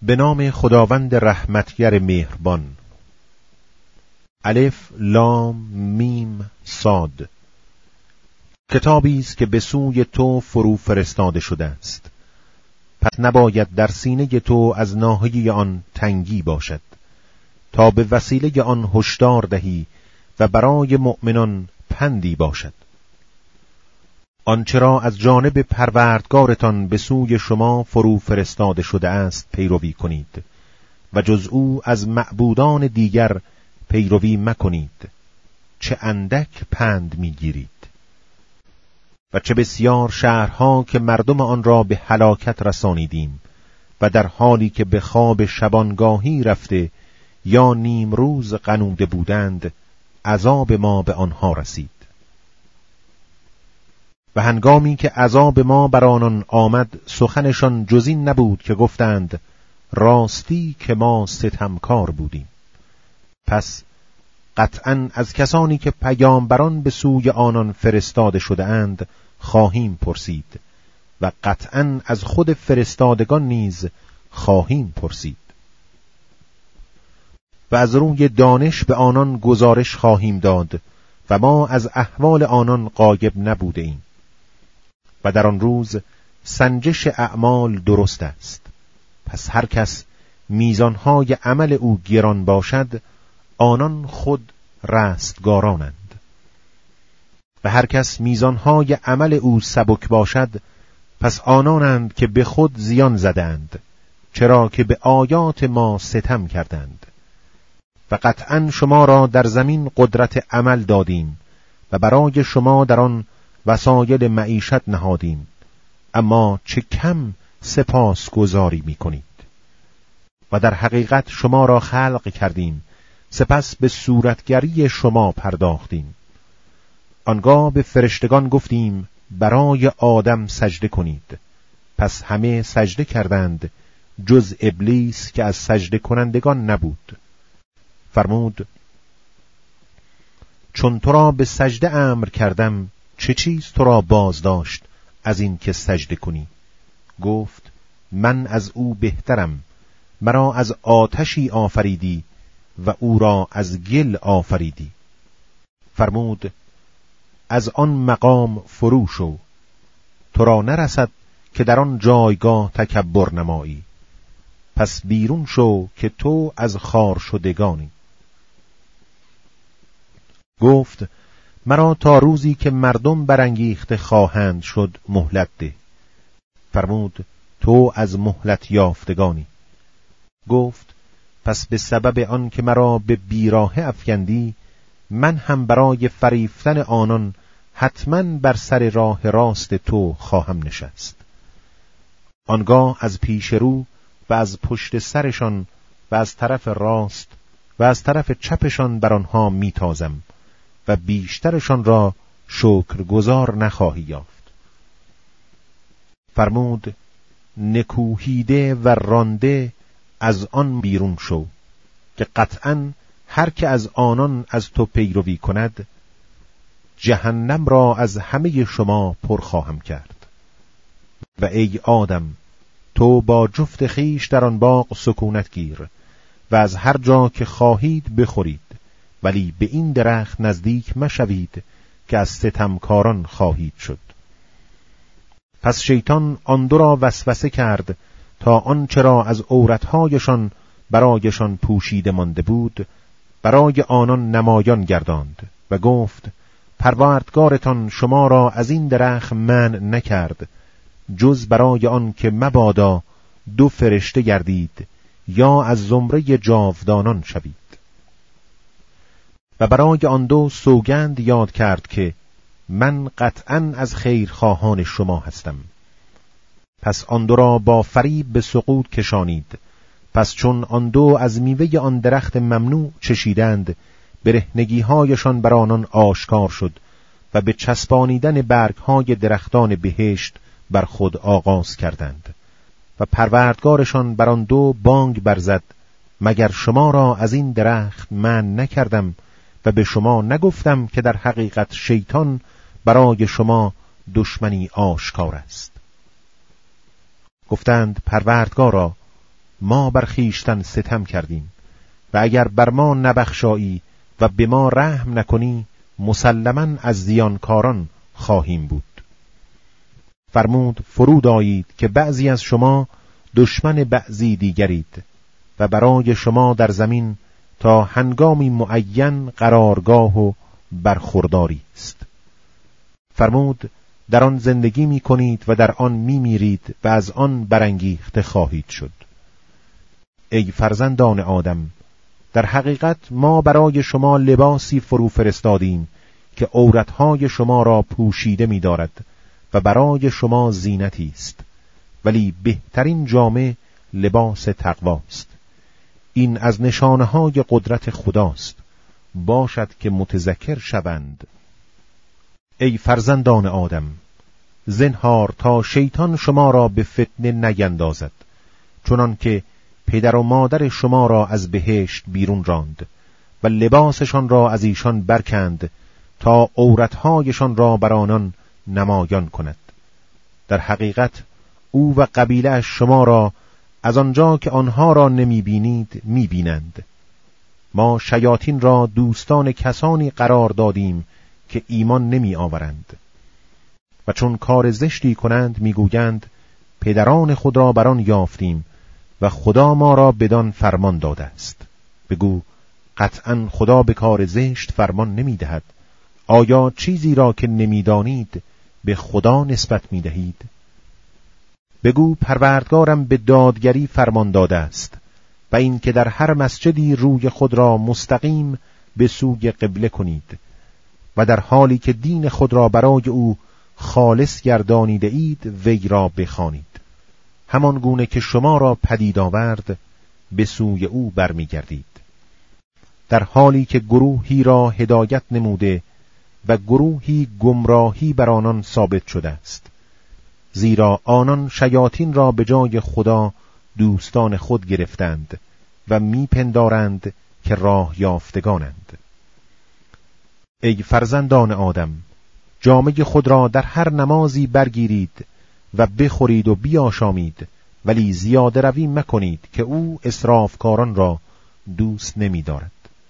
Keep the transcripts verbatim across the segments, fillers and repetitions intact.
به نام خداوند رحمتگر مهربان. الف لام میم صاد. کتابی است که به سوی تو فرو فرستاده شده است، پس نباید در سینه تو از ناحیه آن تنگی باشد، تا به وسیله آن هشدار دهی و برای مؤمنان پندی باشد. آنچه را از جانب پروردگارتان به سوی شما فرو فرستاده شده است پیروی کنید و جز او از معبودان دیگر پیروی مکنید. چه اندک پند میگیرید و چه بسیار شهرها که مردم آن را به هلاکت رسانیدیم و در حالی که به خواب شبانگاهی رفته یا نیم روز غنوده بودند عذاب ما به آنها رسید. و هنگامی که عذاب ما بر آنان آمد سخنشان جز این نبود که گفتند راستی که ما ستمکار بودیم. پس قطعاً از کسانی که پیامبران به سوی آنان فرستاده شده اند خواهیم پرسید و قطعاً از خود فرستادگان نیز خواهیم پرسید و از روی دانش به آنان گزارش خواهیم داد و ما از احوال آنان غایب نبوده ایم. و در آن روز سنجش اعمال درست است، پس هر کس میزانهای عمل او گران باشد آنان خود رستگارانند و هر کس میزانهای عمل او سبک باشد پس آنانند که به خود زیان زدند، چرا که به آیات ما ستم کردند. و قطعاً شما را در زمین قدرت عمل دادیم و برای شما در آن وسایل معیشت نهادیم، اما چه کم سپاس گزاری می کنید. و در حقیقت شما را خلق کردیم، سپس به صورتگری شما پرداختیم. آنگاه به فرشتگان گفتیم برای آدم سجده کنید، پس همه سجده کردند جز ابلیس که از سجده کنندگان نبود. فرمود چون تو را به سجده امر کردم چه چیز تو را باز داشت از این که سجده کنی؟ گفت من از او بهترم، مرا از آتشی آفریدی و او را از گل آفریدی. فرمود از آن مقام فرو شو، تو را نرسد که در آن جایگاه تکبر نمایی. پس بیرون شو که تو از خار شدگانی. گفت مرا تا روزی که مردم برانگیخته خواهند شد مهلت ده. فرمود تو از مهلت یافتگانی. گفت پس به سبب آن که مرا به بیراه افکندی من هم برای فریفتن آنان حتما بر سر راه راست تو خواهم نشست. آنگاه از پیش رو و از پشت سرشان و از طرف راست و از طرف چپشان بر آنها میتازم و بیشترشان را شکرگزار نخواهی یافت. فرمود نکوهیده و رانده از آن بیرون شو که قطعاً هر که از آنان از تو پیروی کند جهنم را از همه شما پر خواهم کرد. و ای آدم تو با جفت خیش در آن باغ سکونت گیر و از هر جا که خواهید بخورید، ولی به این درخت نزدیک مشوید که از ستمکاران خواهید شد. پس شیطان آن دو را وسوسه کرد تا آنچه را از عورتهایشان برایشان پوشیده مانده بود برای آنان نمایان گرداند و گفت پروردگارتان شما را از این درخت منع نکرد جز برای آن که مبادا دو فرشته گردید یا از زمره جاودانان شوید. و برای آن دو سوگند یاد کرد که من قطعاً از خیرخواهان شما هستم. پس آن دو را با فریب به سقوط کشانید. پس چون آن دو از میوه آن درخت ممنوع چشیدند برهنگی‌هایشان بر آنان آشکار شد و به چسبانیدن برگ‌های درختان بهشت بر خود آغاز کردند و پروردگارشان بر آن دو بانگ برزد مگر شما را از این درخت من نکردم و به شما نگفتم که در حقیقت شیطان برای شما دشمنی آشکار است. گفتند پروردگارا ما بر خویشتن ستم کردیم و اگر بر ما نبخشایی و به ما رحم نکنی مسلماً از زیانکاران خواهیم بود. فرمود فرود آیید که بعضی از شما دشمن بعضی دیگرید و برای شما در زمین تا هنگامی معین قرارگاه و برخورداری است. فرمود در آن زندگی می کنید و در آن می میرید و از آن برانگیخته خواهید شد. ای فرزندان آدم، در حقیقت ما برای شما لباسی فرو فرستادیم که عورتهای شما را پوشیده می دارد و برای شما زینتی است، ولی بهترین جامه لباس تقواست. این از نشانه‌های قدرت خداست، باشد که متذکر شوند. ای فرزندان آدم، زنهار تا شیطان شما را به فتنه نیندازد، چنان که پدر و مادر شما را از بهشت بیرون راند و لباسشان را از ایشان برکند تا عورتهایشان را بر آنان نمایان کند. در حقیقت او و قبیله شما را از آنجا که آنها را نمی بینید می بینند. ما شیاطین را دوستان کسانی قرار دادیم که ایمان نمی آورند و چون کار زشتی کنند می گویند پدران خود را بر آن یافتیم و خدا ما را بدان فرمان داده است. بگو قطعاً خدا به کار زشت فرمان نمی دهد. آیا چیزی را که نمی دانید به خدا نسبت می دهید؟ بگو پروردگارم به دادگری فرمان داده است و این که در هر مسجدی روی خود را مستقیم به سوی قبله کنید و در حالی که دین خود را برای او خالص گردانیده اید وی را بخوانید، همان گونه که شما را پدید آورد به سوی او برمیگردید. در حالی که گروهی را هدایت نموده و گروهی گمراهی بر آنان ثابت شده است، زیرا آنان شیاطین را به جای خدا دوستان خود گرفتند و میپندارند که راه یافتگانند. ای فرزندان آدم، جامه خود را در هر نمازی برگیرید و بخورید و بیاشامید، ولی زیاده روی مکنید که او اسرافکاران را دوست نمی دارد.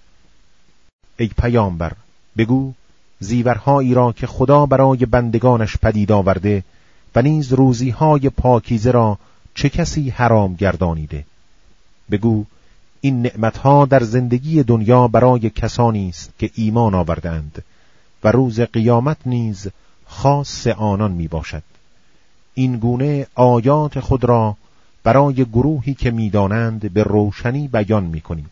ای پیامبر، بگو زیورهایی را که خدا برای بندگانش پدید آورده و نیز روزیهای پاکیزه را چه کسی حرام گردانیده؟ بگو این نعمتها در زندگی دنیا برای کسانی است که ایمان آوردند و روز قیامت نیز خاص آنان می باشد. این گونه آیات خود را برای گروهی که می دانند به روشنی بیان می کنیم.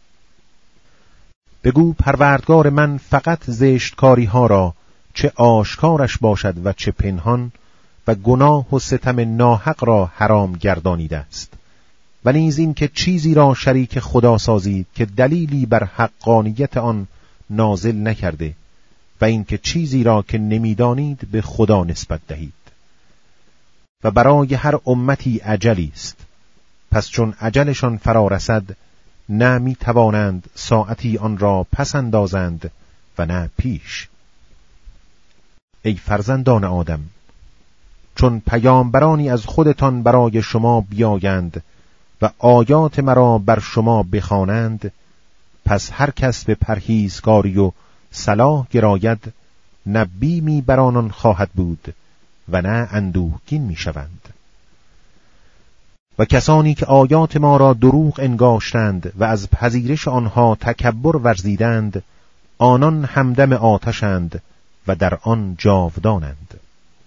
بگو پروردگار من فقط زشتکاری ها را چه آشکارش باشد و چه پنهان و گناه و ستم ناحق را حرام گردانیده است و نیز این که چیزی را شریک خدا سازید که دلیلی بر حقانیت آن نازل نکرده و این که چیزی را که نمیدانید به خدا نسبت دهید. و برای هر امتی اجلی است، پس چون اجلشان فرا رسد نه می توانند ساعتی آن را پس اندازند و نه پیش. ای فرزندان آدم، چون پیامبرانی از خودتان برای شما بیایند و آیات مرا بر شما بخوانند، پس هر کس به پرهیزکاری و صلاح گراید نه بیمی بر آنان خواهد بود و نه اندوهگین می شوند. و کسانی که آیات ما را دروغ انگاشتند و از پذیرش آنها تکبر ورزیدند، آنان همدم آتشند و در آن جاودانند.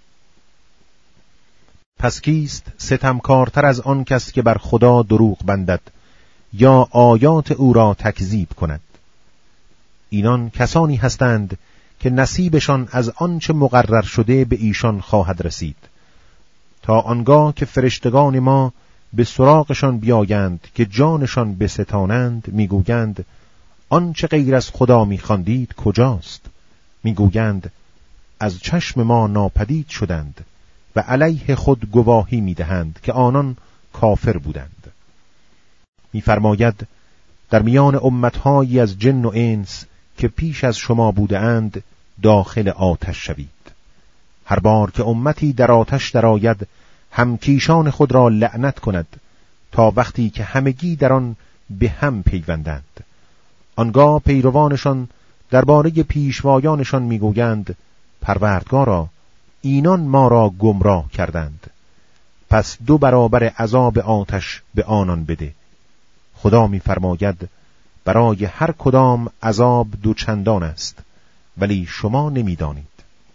پس کیست ستمکارتر از آن کس که بر خدا دروغ بندد یا آیات او را تکذیب کند؟ اینان کسانی هستند که نصیبشان از آنچه مقرر شده به ایشان خواهد رسید، تا آنگاه که فرشتگان ما به سراغشان بیایند که جانشان بستانند، میگویند آنچه غیر از خدا میخواندید کجاست؟ میگویند از چشم ما ناپدید شدند و علیه خود گواهی میدهند که آنان کافر بودند. میفرماید در میان امتهایی از جن و انس که پیش از شما بوده اند داخل آتش شوید. هر بار که امتی در آتش درآید همکیشان خود را لعنت کند تا وقتی که همگی در آن به هم پیوندند. آنگاه پیروانشان درباره پیشوایانشان میگویند پروردگارا اینان ما را گمراه کردند، پس دو برابر عذاب آتش به آنان بده. خدا می‌فرماید برای هر کدام عذاب دو چندان است، ولی شما نمی‌دانید.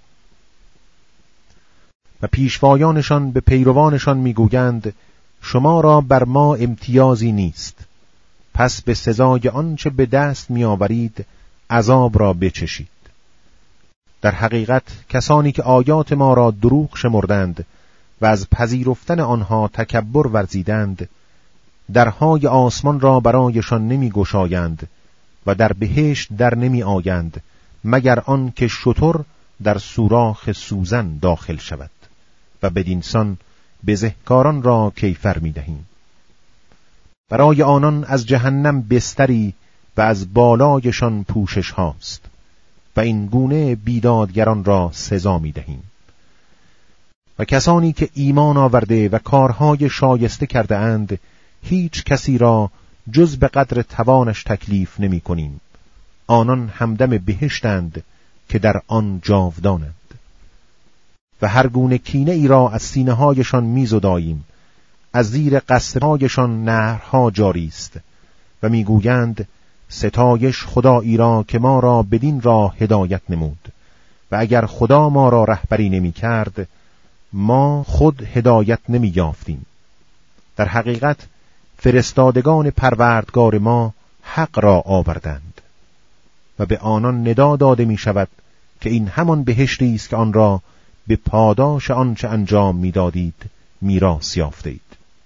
و پیشوایانشان به پیروانشان میگویند شما را بر ما امتیازی نیست، پس به سزای آنچه به دست میآورید عذاب را بچشید. در حقیقت کسانی که آیات ما را دروغ شمردند و از پذیرفتن آنها تکبر ورزیدند، درهای آسمان را برایشان نمی گشایند و در بهشت در نمی آیند مگر آن که شتر در سوراخ سوزن داخل شود و بدینسان بزهکاران را کیفر می دهیم. برای آنان از جهنم بستری و از بالایشان پوشش هاست و این گونه بیدادگران را سزا می دهیم. و کسانی که ایمان آورده و کارهای شایسته کرده اند هیچ کسی را جز به قدر توانش تکلیف نمی کنیم. آنان همدم بهشتند که در آن جاودانند. و هر گونه کینه ای را از سینه هایشان می زداییم. از زیر قصرهایشان نهرها جاری است و میگویند ستایش خدایی را که ما را بدین راه هدایت نمود و اگر خدا ما را رهبری نمی کرد ما خود هدایت نمی یافتیم. در حقیقت فرستادگان پروردگار ما حق را آوردند و به آنان ندا داده می شود که این همان بهشتی است که آن را به پاداش آنچه انجام می دادید میراث یافتید.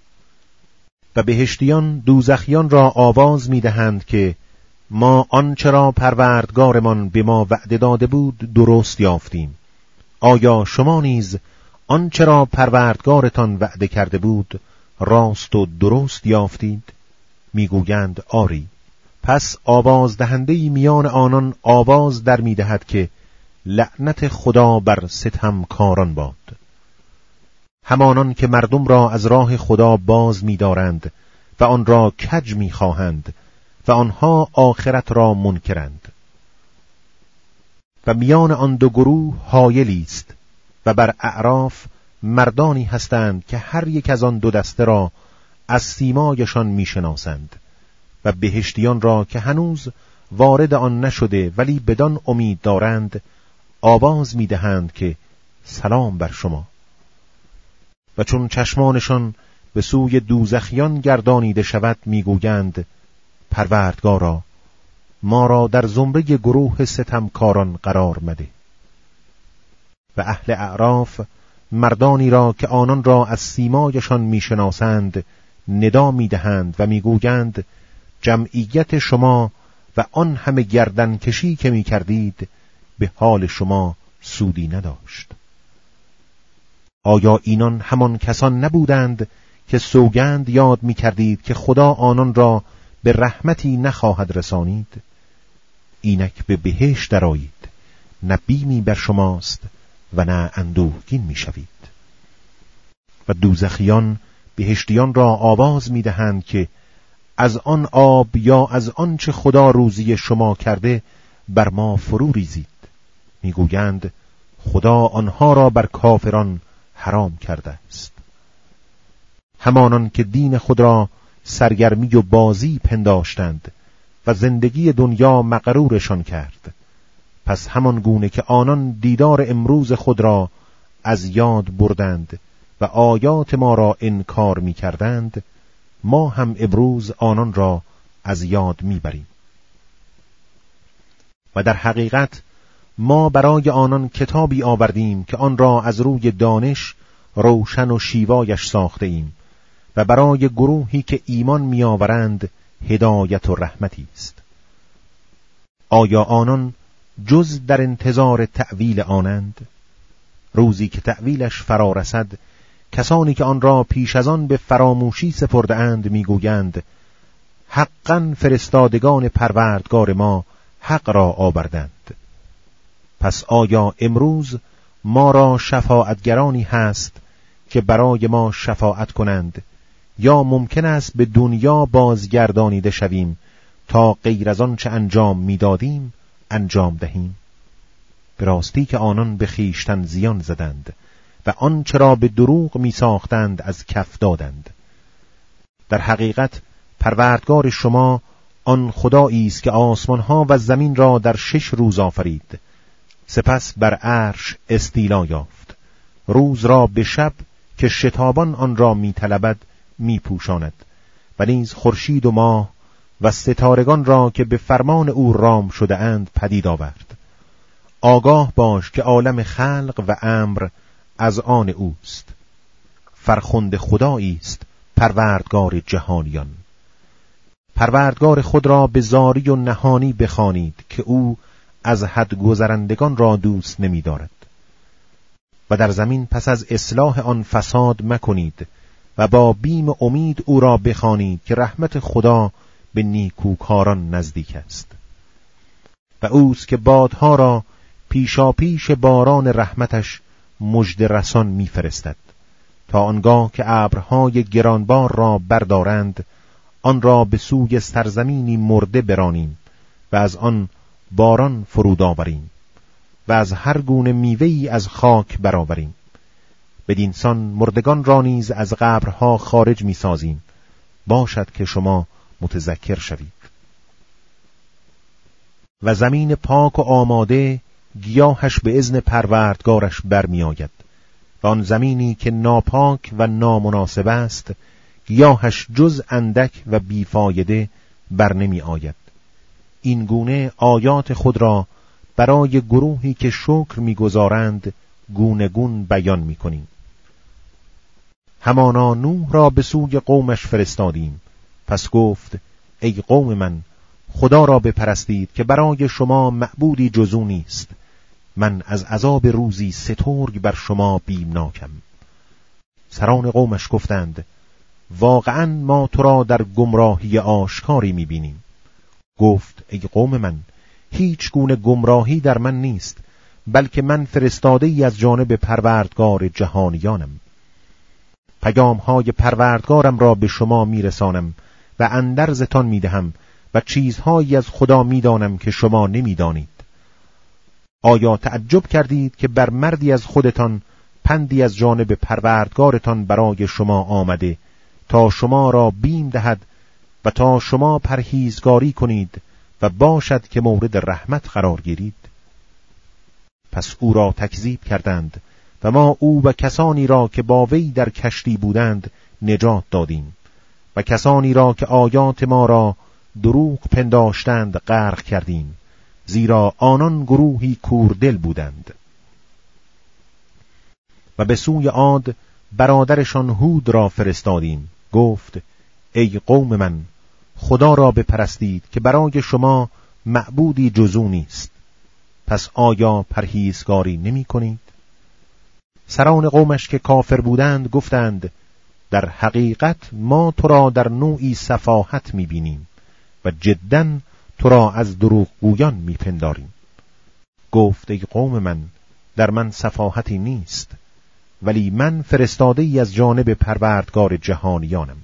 و بهشتیان دوزخیان را آواز می دهند که ما آنچه را پروردگارمان به ما وعده داده بود درست یافتیم. آیا شما نیز آنچه را پروردگارتان وعده کرده بود راست و درست یافتید؟ میگویند آری. پس آواز دهنده‌ای میان آنان آواز در می دهد که لعنت خدا بر ستمکاران باد. همانان که مردم را از راه خدا باز می دارند و آن را کج می خواهند و آنها آخرت را منکرند. و میان آن دو گروه حایلی است و بر اعراف مردانی هستند که هر یک از آن دو دسته را از سیمایشان می شناسند و بهشتیان را که هنوز وارد آن نشده ولی بدان امید دارند آواز می دهند که سلام بر شما. و چون چشمانشان به سوی دوزخیان گردانیده شود میگویند پروردگارا ما را در زمره گروه ستمکاران قرار مده. و اهل اعراف مردانی را که آنان را از سیمایشان میشناسند ندا میدهند و میگویند جمعیت شما و آن همه گردن کشی که میکردید به حال شما سودی نداشت. آیا اینان همان کسان نبودند که سوگند یاد می کردید که خدا آنان را به رحمتی نخواهد رسانید؟ اینک به بهشت درآیید، نه بیمی بر شماست و نه اندوهگین می شوید. و دوزخیان بهشتیان را آواز می دهند که از آن آب یا از آن چه خدا روزی شما کرده بر ما فرو ریزید. می گویند خدا آنها را بر کافران حرام کرده است. همانان که دین خود را سرگرمی و بازی پنداشتند و زندگی دنیا مغرورشان کرد، پس همان گونه که آنان دیدار امروز خود را از یاد بردند و آیات ما را انکار می کردند، ما هم امروز آنان را از یاد می بریم. و در حقیقت ما برای آنان کتابی آوردیم که آن را از روی دانش روشن و شیوایش ساخته ایم و برای گروهی که ایمان می آورند هدایت و رحمتی است. آیا آنان جز در انتظار تأویل آنند؟ روزی که تأویلش فرا رسد کسانی که آن را پیش از آن به فراموشی سپرده اند می گویند حقاً فرستادگان پروردگار ما حق را آوردند. پس آیا امروز ما را شفاعتگرانی هست که برای ما شفاعت کنند یا ممکن است به دنیا بازگردانیده شویم تا غیر از آن چه انجام می‌دادیم انجام دهیم؟ به راستی که آنان به خویشتن زیان زدند و آنچه را به دروغ می‌ساختند از کف دادند. در حقیقت پروردگار شما آن خدایی است که آسمان‌ها و زمین را در شش روز آفرید، سپس بر عرش استیلا یافت. روز را به شب که شتابان آن را می‌طلبد می‌پوشاند و نیز خورشید و ماه و ستارگان را که به فرمان او رام شده اند پدید آورد. آگاه باش که عالم خلق و امر از آن اوست. فرخنده خدایی است پروردگار جهانیان. پروردگار خود را به زاری و نهانی بخوانید که او از حد گذرندگان را دوست نمی دارد. و در زمین پس از اصلاح آن فساد مکنید و با بیم امید او را بخوانید که رحمت خدا به نیکوکاران نزدیک است. و اوست که بادها را پیشا پیش باران رحمتش مژده رسان می فرستد تا آنگاه که ابرهای گرانبار را بردارند آن را به سوی سرزمینی مرده برانیم و از آن باران فرود آوریم و از هر گونه میوه‌ای از خاک برآوریم. بدین سان مردگان را نیز از قبرها خارج می سازیم، باشد که شما متذکر شوید. و زمین پاک و آماده گیاهش به اذن پروردگارش برمی آید و آن زمینی که ناپاک و نامناسب است گیاهش جز اندک و بیفایده بر نمی آید. این گونه آیات خود را برای گروهی که شکر می‌گزارند گونه گون بیان می‌کنیم. همانا نوح را به سوی قومش فرستادیم، پس گفت ای قوم من، خدا را بپرستید که برای شما معبودی جز او نیست. من از عذاب روزی سترگ بر شما بیمناکم. سران قومش گفتند واقعا ما تو را در گمراهی آشکاری می‌بینیم. گفت ای قوم من، هیچ گونه گمراهی در من نیست، بلکه من فرستاده ای از جانب پروردگار جهانیانم. پیام های پروردگارم را به شما میرسانم و اندرزتان میدهم و چیزهایی از خدا میدانم که شما نمیدانید. آیا تعجب کردید که بر مردی از خودتان پندی از جانب پروردگارتان برای شما آمده تا شما را بیم دهد و تا شما پرهیزگاری کنید و باشد که مورد رحمت قرار گیرید؟ پس او را تکذیب کردند و ما او و کسانی را که با وی در کشتی بودند نجات دادیم و کسانی را که آیات ما را دروغ پنداشتند غرق کردیم، زیرا آنان گروهی کوردل بودند. و به سوی عاد برادرشان هود را فرستادیم. گفت ای قوم من، خدا را بپرستید که برای شما معبودی جز او نیست. پس آیا پرهیزگاری نمی کنید؟ سران قومش که کافر بودند گفتند در حقیقت ما تو را در نوعی سفاهت می بینیم و جداً تو را از دروغ گویان می پنداریم. گفت ای قوم من، در من سفاهتی نیست، ولی من فرستاده ای از جانب پروردگار جهانیانم.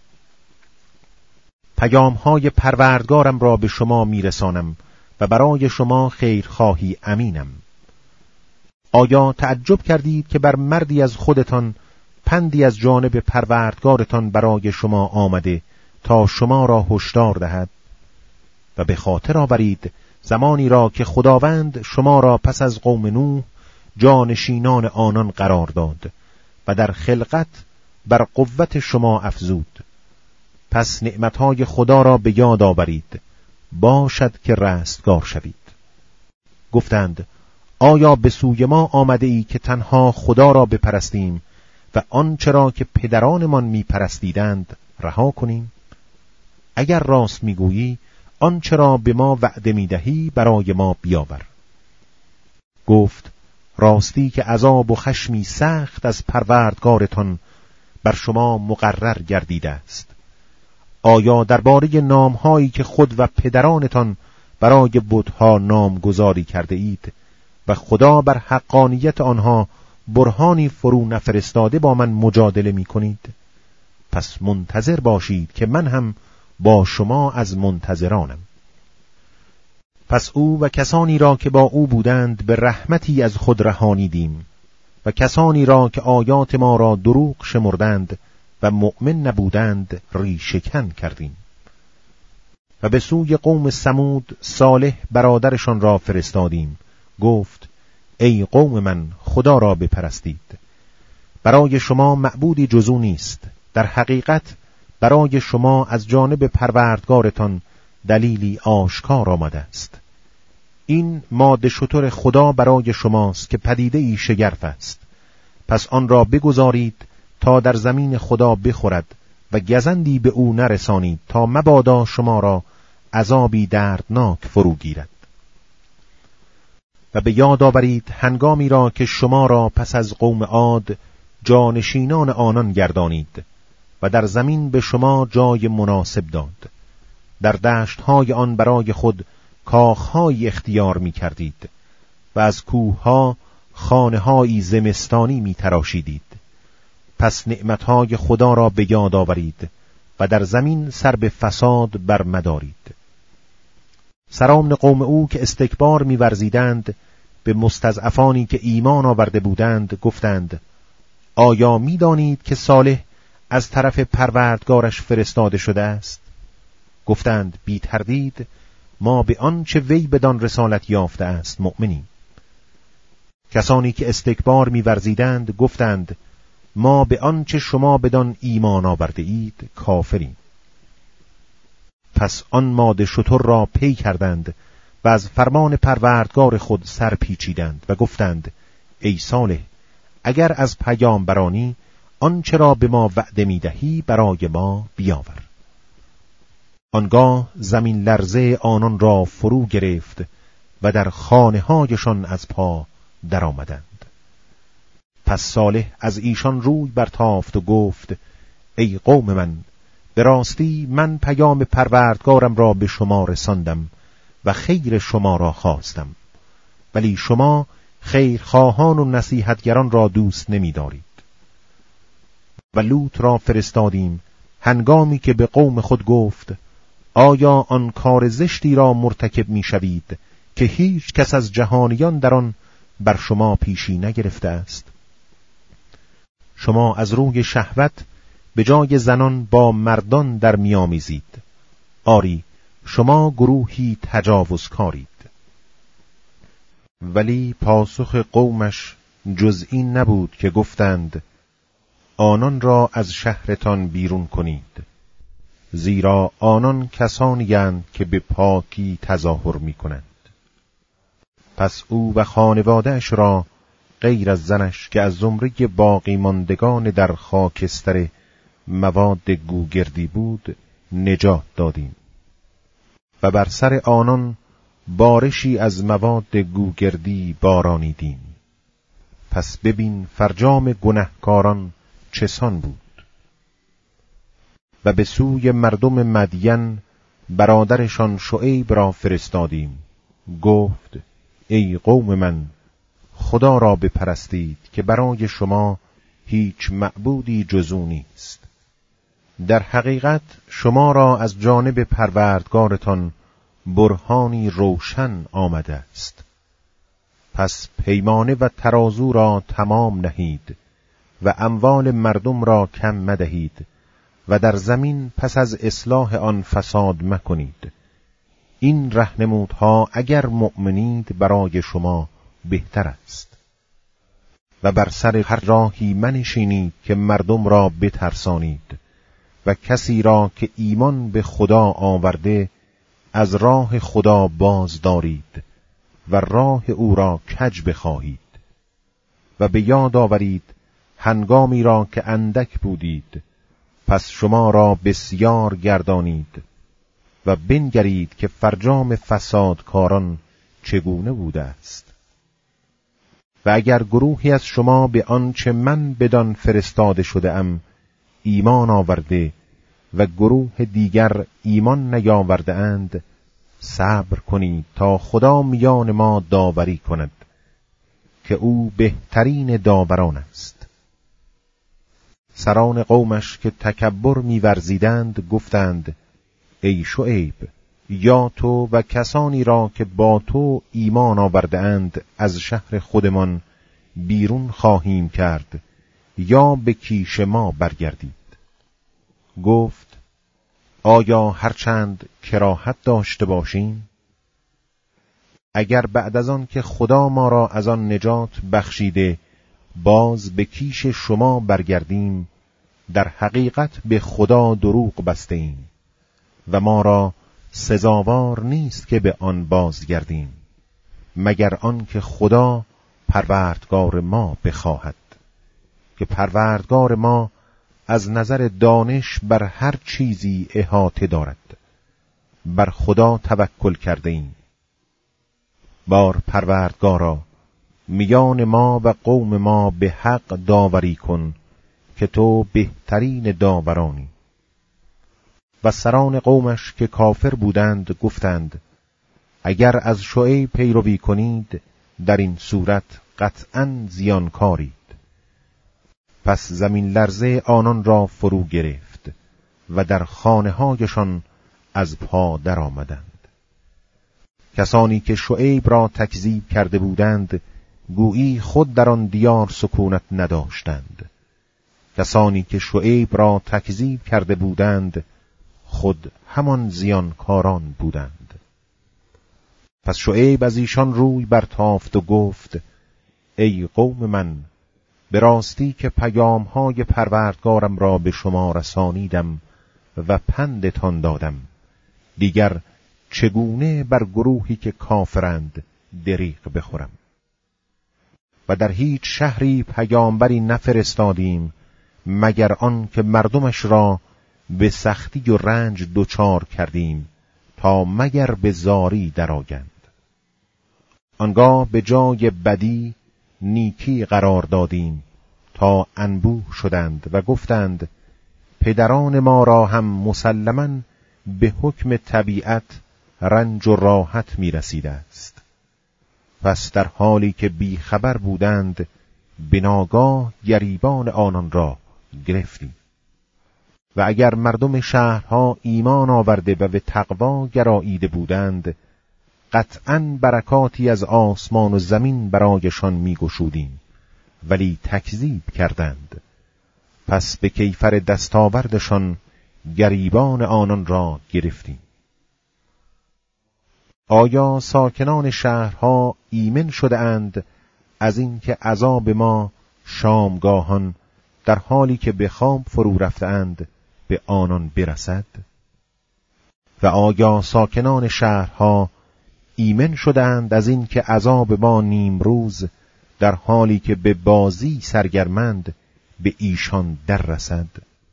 پیام های پروردگارم را به شما می رسانم و برای شما خیرخواهی امینم. آیا تعجب کردید که بر مردی از خودتان پندی از جانب پروردگارتان برای شما آمده تا شما را هشدار دهد؟ و به خاطر آورید زمانی را که خداوند شما را پس از قوم نوح جانشینان آنان قرار داد و در خلقت بر قوت شما افزود. پس نعمتهای خدا را به یاد آورید، باشد که رستگار شوید. گفتند آیا به سوی ما آمده ای که تنها خدا را بپرستیم و آنچه را که پدرانمان می پرستیدند رها کنیم؟ اگر راست می گویی آنچه را به ما وعده می دهی برای ما بیاور. گفت راستی که عذاب و خشمی سخت از پروردگارتان بر شما مقرر گردیده است. آیا درباره نامهایی که خود و پدرانتان برای بتها نامگذاری کرده اید و خدا بر حقانیت آنها برهانی فرو نفرستاده با من مجادله می کنید؟ پس منتظر باشید که من هم با شما از منتظرانم. پس او و کسانی را که با او بودند به رحمتی از خود رهانیدیم و کسانی را که آیات ما را دروغ شمردند و مؤمن نبودند ریشه‌کن کردیم. و به سوی قوم ثمود صالح برادرشان را فرستادیم. گفت ای قوم من، خدا را بپرستید. برای شما معبودی جز او نیست. در حقیقت برای شما از جانب پروردگارتان دلیلی آشکار آمده است. این ماده شتر خدا برای شماست که پدیده‌ای شگرف است. پس آن را بگذارید تا در زمین خدا بخورد و گزندی به او نرسانید تا مبادا شما را عذابی دردناک فرو گیرد. و به یاد آورید هنگامی را که شما را پس از قوم عاد جانشینان آنان گردانید و در زمین به شما جای مناسب داد. در دشت‌های آن برای خود کاخ‌هایی اختیار می کردید و از کوه‌ها خانه‌هایی زمستانی می تراشیدید. پس نعمت‌های خدا را به یاد آورید و در زمین سر به فساد بر مدارید. سران قوم او که استکبار می ورزیدند به مستضعفانی که ایمان آورده بودند گفتند آیا می دانید که صالح از طرف پروردگارش فرستاده شده است؟ گفتند بی تردید ما به آن چه وی بدان رسالت یافته است مؤمنیم. کسانی که استکبار می ورزیدند گفتند ما به آن چه شما بدان ایمان آورده اید کافریم. پس آن ماده شتر را پی کردند و از فرمان پروردگار خود سر پیچیدند و گفتند ای صالح اگر از پیامبرانی آنچه را به ما وعده می‌دهی برای ما بیاور. آنگاه زمین لرزه آنان را فرو گرفت و در خانه‌هایشان از پا درآمدند. پس صالح از ایشان روی برتافت و گفت ای قوم من، به راستی من پیام پروردگارم را به شما رساندم و خیر شما را خواستم، ولی شما خیرخواهان و نصیحتگران را دوست نمی دارید. و لوط را فرستادیم هنگامی که به قوم خود گفت آیا آن کار زشتی را مرتکب می شوید که هیچ کس از جهانیان در آن بر شما پیشی نگرفته است؟ شما از روی شهوت به جای زنان با مردان در میامیزید. آری شما گروهی تجاوزکارید. ولی پاسخ قومش جز این نبود که گفتند آنان را از شهرتان بیرون کنید، زیرا آنان کسانی اند که به پاکی تظاهر می کنند. پس او و خانواده‌اش را غیر از زنش که از زمره باقی ماندگان در خاکستر مواد گوگردی بود نجات دادیم و بر سر آنان بارشی از مواد گوگردی بارانیدیم. پس ببین فرجام گنهکاران چسان بود. و به سوی مردم مدین برادرشان شعیب را فرستادیم. گفت ای قوم من، خدا را بپرستید که برای شما هیچ معبودی جز او نیست. در حقیقت شما را از جانب پروردگارتان برهانی روشن آمده است. پس پیمانه و ترازو را تمام نهید و اموال مردم را کم مدهید و در زمین پس از اصلاح آن فساد مکنید. این راهنمودها اگر مؤمنید برای شما بهتر است. و بر سر هر راهی منشینید که مردم را بترسانید و کسی را که ایمان به خدا آورده از راه خدا باز دارید و راه او را کج بخواهید. و به یاد آورید هنگامی را که اندک بودید پس شما را بسیار گردانید و بنگرید که فرجام فسادکاران چگونه بوده است. و اگر گروهی از شما به آنچه من بدان فرستاده شده ام ایمان آورده و گروه دیگر ایمان نیاورده اند، صبر کنید تا خدا میان ما داوری کند که او بهترین داوران است. سران قومش که تکبر می‌ورزیدند گفتند: ای شعیب، یا تو و کسانی را که با تو ایمان آورده اند از شهر خودمان بیرون خواهیم کرد یا به کیش ما برگردید. گفت: آیا هرچند کراهت داشته باشیم؟ اگر بعد از آن که خدا ما را از آن نجات بخشیده باز به کیش شما برگردیم، در حقیقت به خدا دروغ بسته ایم و ما را سزاوار نیست که به آن بازگردیم مگر آن که خدا پروردگار ما بخواهد، که پروردگار ما از نظر دانش بر هر چیزی احاطه دارد. بر خدا توکل کرده ایم. بار پروردگارا، میان ما و قوم ما به حق داوری کن که تو بهترین داورانی. و سران قومش که کافر بودند گفتند: اگر از شعیب پیروی کنید در این صورت قطعاً زیانکارید. پس زمین لرزه آنان را فرو گرفت و در خانه هایشان از پا در آمدند. کسانی که شعیب را تکذیب کرده بودند گویی خود در آن دیار سکونت نداشتند. کسانی که شعیب را تکذیب کرده بودند خود همان زیانکاران بودند. پس شعیب از ایشان روی برتافت و گفت: ای قوم من، به راستی که پیام‌های پروردگارم را به شما رسانیدم و پندتان دادم، دیگر چگونه بر گروهی که کافرند دریغ بخورم؟ و در هیچ شهری پیامبری نفرستادیم مگر آن که مردمش را به سختی و رنج دچار کردیم تا مگر به زاری درآیند. آنگاه به جای بدی نیکی قرار دادیم تا انبوه شدند و گفتند: پدران ما را هم مسلماً به حکم طبیعت رنج و راحت می رسیده است. پس در حالی که بی خبر بودند به ناگاه گریبان آنان را گرفتیم. و اگر مردم شهرها ایمان آورده و به تقوا گراییده بودند قطعاً برکاتی از آسمان و زمین برایشان می گشودیم، ولی تکذیب کردند. پس به کیفر دستاوردشان گریبان آنان را گرفتیم. آیا ساکنان شهرها ایمن شده اند از اینکه عذاب ما شامگاهان در حالی که به خواب فرو رفته اند به آنان برسد؟ و آیا ساکنان شهرها ایمن شده اند از اینکه عذاب ما نیمروز در حالی که به بازی سرگرمند به ایشان در رسد؟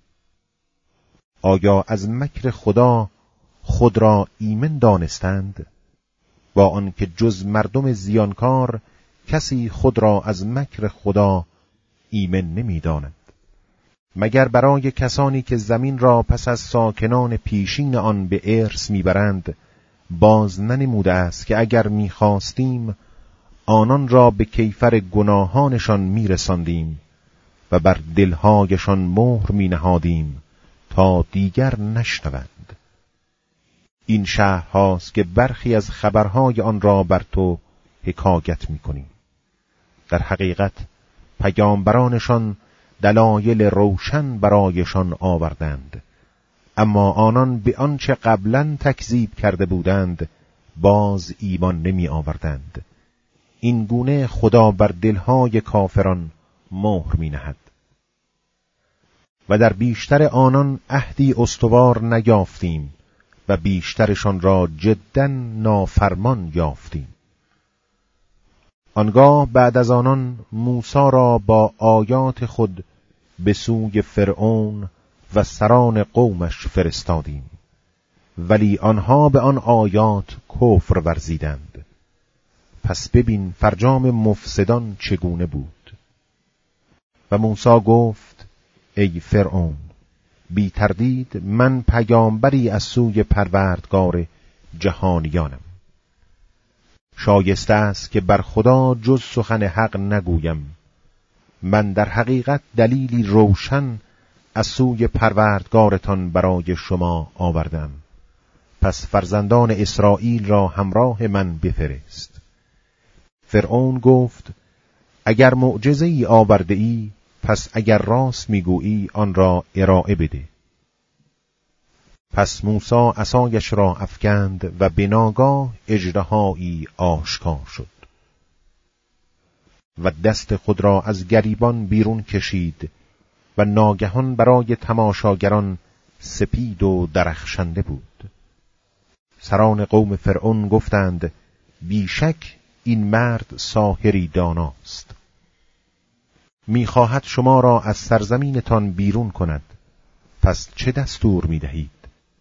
آیا از مکر خدا خود را ایمن دانستند؟ با آنکه جز مردم زیانکار کسی خود را از مکر خدا ایمن نمی داند، مگر برای کسانی که زمین را پس از ساکنان پیشین آن به ارث میبرند باز ننموده است که اگر میخواستیم آنان را به کیفر گناهانشان میرساندیم و بر دلهایشان مهر مینهادیم تا دیگر نشنوند. این شهر هاست که برخی از خبرهای آن را بر تو حکایت میکنیم. در حقیقت پیامبرانشان دلایل روشن برایشان آوردند، اما آنان به آنچه قبلا تکذیب کرده بودند باز ایمان نمی آوردند. این گونه خدا بر دلهای کافران مهر می نهد. و در بیشتر آنان عهدی استوار نیافتیم و بیشترشان را جدا نافرمان یافتیم. آنگاه بعد از آنان موسی را با آیات خود به سوی فرعون و سران قومش فرستادیم، ولی آنها به آن آیات کفر ورزیدند. پس ببین فرجام مفسدان چگونه بود. و موسی گفت: ای فرعون، بی تردید من پیامبری از سوی پروردگار جهانیانم. شایسته است که بر خدا جز سخن حق نگویم. من در حقیقت دلیلی روشن از سوی پروردگارتان برای شما آوردم، پس فرزندان اسرائیل را همراه من بفرست. فرعون گفت اگر معجزه ای آورده ای، پس اگر راست میگویی آن را ارائه بده. پس موسی عصایش را افکند و به ناگاه اژدهایی آشکار شد و دست خود را از گریبان بیرون کشید و ناگهان برای تماشاگران سپید و درخشنده بود. سران قوم فرعون گفتند بیشک این مرد ساحری داناست. میخواهد شما را از سرزمینتان بیرون کند، پس چه دستور میدهید؟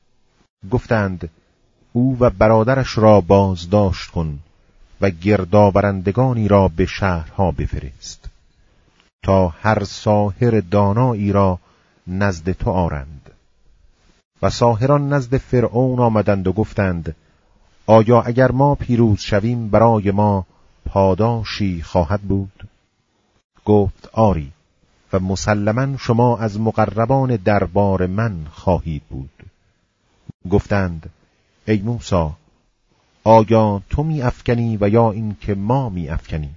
گفتند او و برادرش را بازداشت کن و گردآورندگانی را به شهرها بفرست تا هر ساحر دانایی را نزد تو آرند. و ساحران نزد فرعون آمدند و گفتند آیا اگر ما پیروز شویم برای ما پاداشی خواهد بود؟ گفت آری، و مسلماً شما از مقربان دربار من خواهید بود. گفتند ای موسی، آیا تو می افکنی و یا این که ما می افکنی؟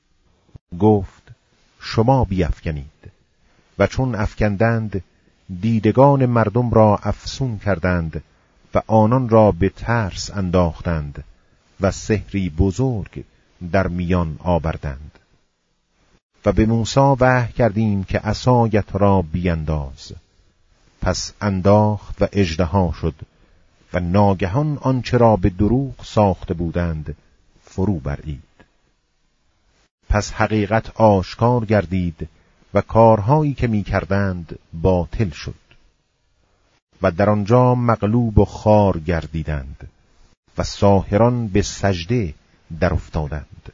گفت شما بی افکنید. و چون افکندند دیدگان مردم را افسون کردند و آنان را به ترس انداختند و سحری بزرگ در میان آوردند. و به موسی وحی کردیم که عصایت را بینداز. پس انداخت و اژدها شد و ناگهان آنچه را به دروغ ساخته بودند فرو برید. پس حقیقت آشکار گردید و کارهایی که می کردند باطل شد و در آنجا مغلوب و خوار گردیدند و ساحران به سجده در افتادند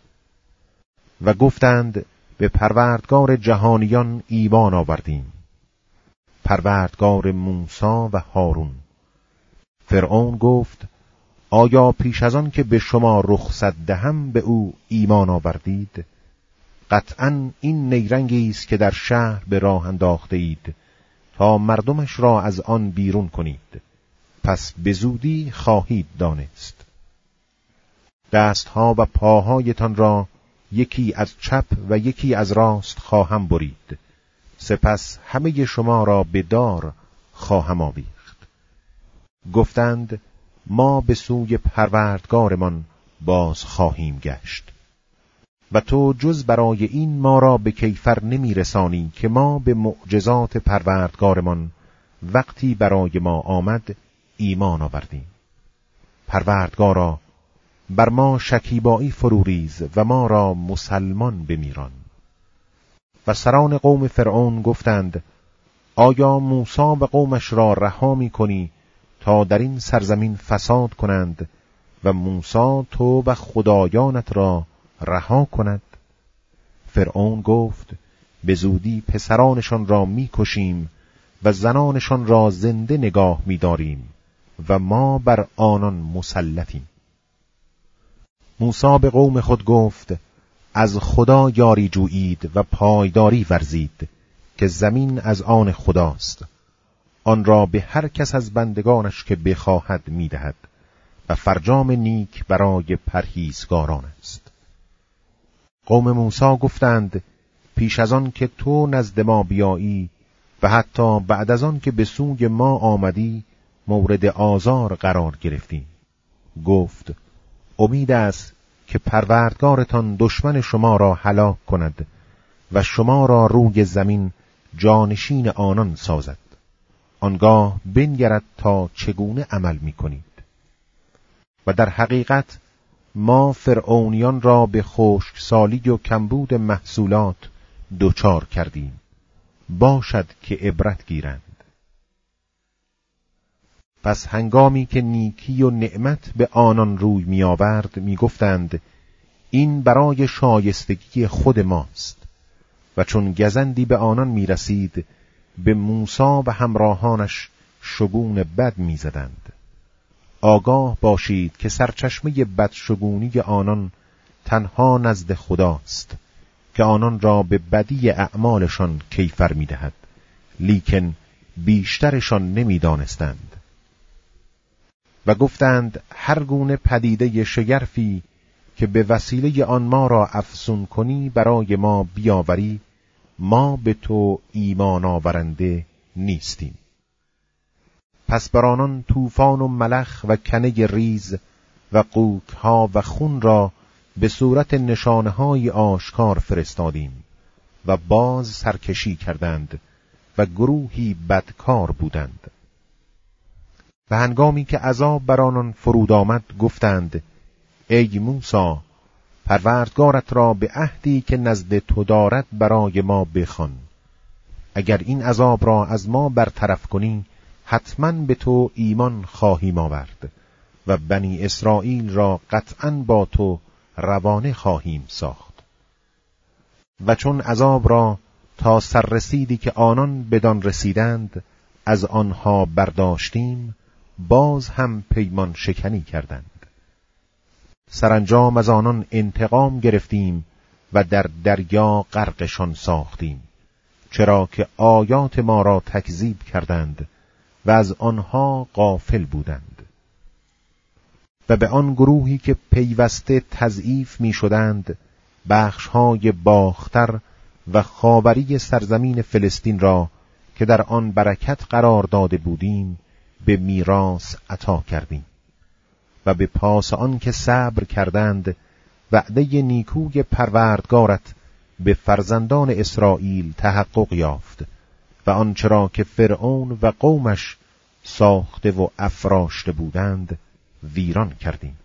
و گفتند به پروردگار جهانیان ایمان آوردیم، پروردگار موسی و هارون. فرعون گفت آیا پیش از آن که به شما رخصت دهم به او ایمان آوردید؟ قطعاً این نیرنگی است که در شهر به راه انداخته اید تا مردمش را از آن بیرون کنید، پس به زودی خواهید دانست. دستها و پاهایتان را یکی از چپ و یکی از راست خواهم برید، سپس همه شما را به دار خواهم آویخت. گفتند ما به سوی پروردگارمان باز خواهیم گشت. و تو جز برای این ما را به کیفر نمی رسانی که ما به معجزات پروردگارمان وقتی برای ما آمد ایمان آوردیم. پروردگارا بر ما شکیبایی فروریز و ما را مسلمان بمیران. و سران قوم فرعون گفتند آیا موسی و قومش را رها می کنی تا در این سرزمین فساد کنند و موسی تو و خدایانت را رها کند؟ فرعون گفت به زودی پسرانشان را می کشیم و زنانشان را زنده نگاه می داریم و ما بر آنان مسلطیم. موسی به قوم خود گفت از خدا یاری جویید و پایداری ورزید که زمین از آن خداست، آن را به هر کس از بندگانش که بخواهد می دهد و فرجام نیک برای پرهیزگاران است. قوم موسی گفتند پیش از آن که تو نزد ما بیایی و حتی بعد از آن که به سوی ما آمدی مورد آزار قرار گرفتیم. گفت امید است که پروردگارتان دشمن شما را هلاک کند و شما را روی زمین جانشین آنان سازد، آنگاه بنگرد تا چگونه عمل می کنید. و در حقیقت ما فرعونیان را به خشکسالی و کمبود محصولات دوچار کردیم، باشد که عبرت گیرند. پس هنگامی که نیکی و نعمت به آنان روی می آورد می گفتند این برای شایستگی خود ماست، و چون گزندی به آنان می رسید به موسی و همراهانش شگون بد می زدند. آگاه باشید که سرچشمه بدشگونی آنان تنها نزد خداست که آنان را به بدی اعمالشان کیفر می دهد، لیکن بیشترشان نمی‌دانستند. و گفتند هر گونه پدیده شگرفی که به وسیله آن ما را افسون کنی برای ما بیاوری، ما به تو ایمان آورنده نیستیم. پس بر آنان طوفان و ملخ و کنه ریز و قوک ها و خون را به صورت نشانه های آشکار فرستادیم و باز سرکشی کردند و گروهی بدکار بودند. و هنگامی که عذاب بر آنان فرود آمد گفتند ای موسی، پروردگارت را به عهدی که نزد تو دارد برای ما بخوان. اگر این عذاب را از ما برطرف کنی حتما به تو ایمان خواهیم آورد و بنی اسرائیل را قطعا با تو روانه خواهیم ساخت. و چون عذاب را تا سر رسیدی که آنان بدان رسیدند از آنها برداشتیم، باز هم پیمان شکنی کردند. سرانجام از آنان انتقام گرفتیم و در دریا غرقشان ساختیم، چرا که آیات ما را تکذیب کردند و از آنها غافل بودند. و به آن گروهی که پیوسته تضعیف می شدند بخشهای باختر و خاوری سرزمین فلسطین را که در آن برکت قرار داده بودیم به میراث عطا کردیم. و به پاس آن که صبر کردند وعده نیکوی پروردگارت به فرزندان اسرائیل تحقق یافت و آنچه را که فرعون و قومش ساخته و افراشته بودند ویران کردیم.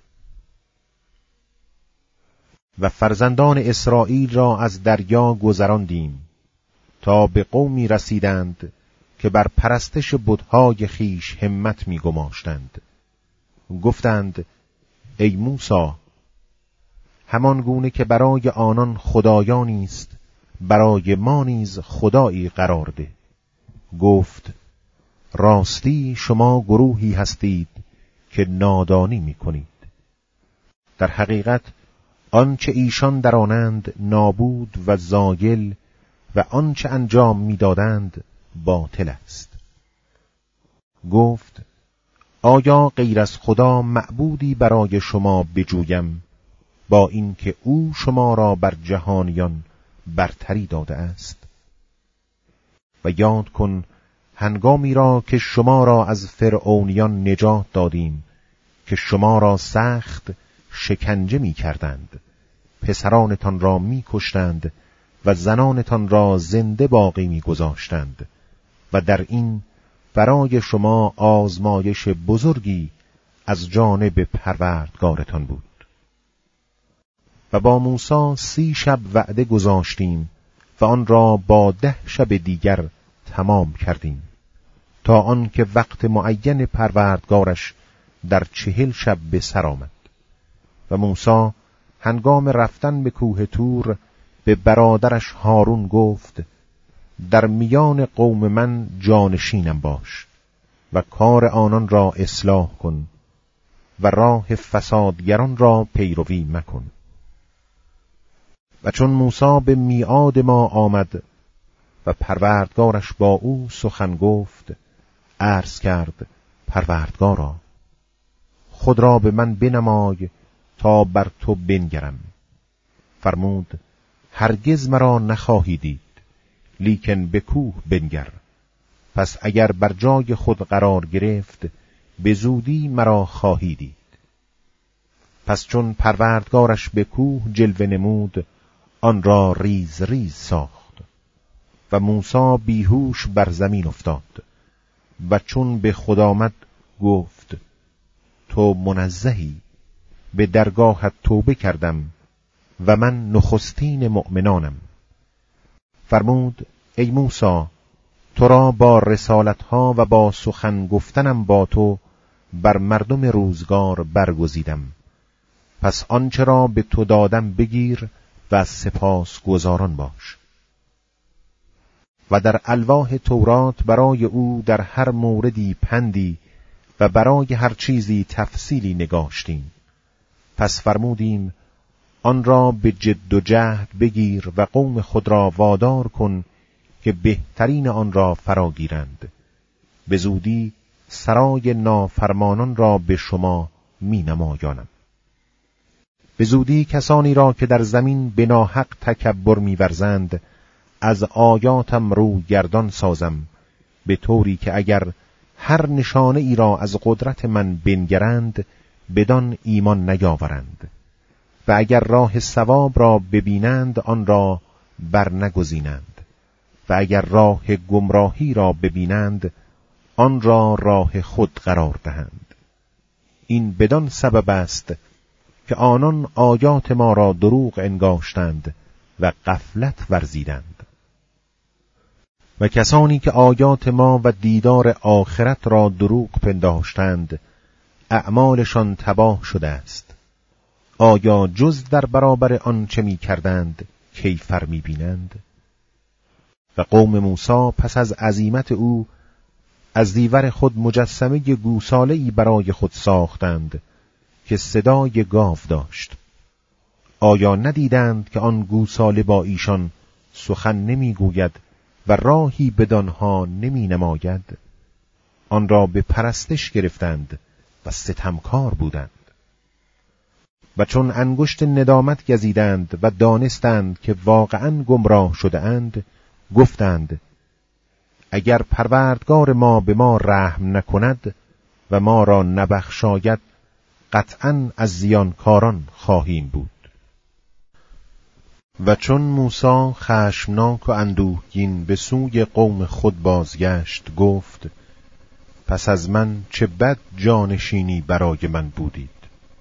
و فرزندان اسرائیل را از دریا گذراندیم تا به قومی رسیدند که بر پرستش بت‌های خیش همت می گماشتند. گفتند ای موسی، همان گونه که برای آنان خدایانی است برای ما نیز خدایی قرار ده. گفت راستی شما گروهی هستید که نادانی می کنید. در حقیقت آنچه ایشان در آنند نابود و زایل و آنچه انجام می دادند باطل است. گفت آیا غیر از خدا معبودی برای شما بجویم با اینکه او شما را بر جهانیان برتری داده است؟ و یاد کن هنگامی را که شما را از فرعونیان نجات دادیم که شما را سخت شکنجه می کردند، پسرانتان را می کشتند و زنانتان را زنده باقی می گذاشتند و در این برای شما آزمایش بزرگی از جانب پروردگارتان بود. و با موسی سی شب وعده گذاشتیم و آن را با ده شب دیگر تمام کردیم تا آن که وقت معین پروردگارش در چهل شب به سر آمد. و موسی هنگام رفتن به کوه طور به برادرش هارون گفت در میان قوم من جانشینم باش و کار آنان را اصلاح کن و راه فسادگران را پیروی مکن. و چون موسی به میعاد ما آمد و پروردگارش با او سخن گفت، عرض کرد پروردگارا خود را به من بنمای تا بر تو بنگرم. فرمود هرگز مرا نخواهی دید، لیکن به کوه بنگر. پس اگر بر جای خود قرار گرفت به زودی مرا خواهی دید. پس چون پروردگارش به کوه جلوه نمود آن را ریز ریز ساخت و موسی بیهوش بر زمین افتاد و چون به خود آمد گفت تو منزهی، به درگاهت توبه کردم و من نخستین مؤمنانم. فرمود ای موسی، تو را با رسالتها و با سخن گفتنم با تو بر مردم روزگار برگزیدم، پس آنچه را به تو دادم بگیر و سپاس گزاران باش. و در الواح تورات برای او در هر موردی پندی و برای هر چیزی تفصیلی نگاشتیم. پس فرمودیم آن را به جد و جهد بگیر و قوم خود را وادار کن که بهترین آن را فراگیرند به زودی سرای نافرمانان را به شما می نمایانم. به زودی کسانی را که در زمین به ناحق تکبر می ورزند از آیاتم رو گردان سازم، به طوری که اگر هر نشانه ای را از قدرت من بنگرند بدان ایمان نیاورند و اگر راه ثواب را ببینند آن را بر نگزینند و اگر راه گمراهی را ببینند آن را راه خود قرار دهند. این بدان سبب است که آنان آیات ما را دروغ انگاشتند و غفلت ورزیدند. و کسانی که آیات ما و دیدار آخرت را دروغ پنداشتند اعمالشان تباه شده است. آیا جز در برابر آن چه می کردند کیفر می بینند؟ و قوم موسی پس از عزیمت او از دیور خود مجسمه گوساله‌ای برای خود ساختند که صدای گاو داشت. آیا ندیدند که آن گوساله با ایشان سخن نمی گوید و راهی بدانها نمی نماید؟ آن را به پرستش گرفتند و ستمکار بودند. و چون انگشت ندامت گزیدند و دانستند که واقعاً گمراه شده اند، گفتند اگر پروردگار ما به ما رحم نکند و ما را نبخشاید قطعاً از زیانکاران خواهیم بود. و چون موسی خشمناک و اندوهگین به سوی قوم خود بازگشت گفت پس از من چه بد جانشینی برای من بودید.